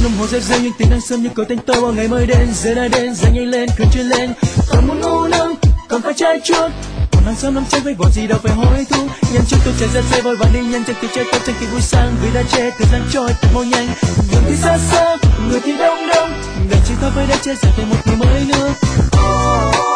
đồng hồ reo reo những tiếng đang sớm như cầu tên tôi, ngày mới đến giờ đã đến, giờ nhanh lên khẩn trương lên, còn muốn ngủ nướng còn phải trái chuốt, còn hàng xóm năm trái với vỏ gì đâu phải hối thúc, nhanh chút tôi chạy ra dây vội vàng đi nhanh chân từ trái tôi chân kịp vui sang vì đã chết thời gian trôi thật mau nhanh, đường thì xa xa người thì đông đông, ngày chỉ thôi với đã chết giờ thêm một ngày mới nữa.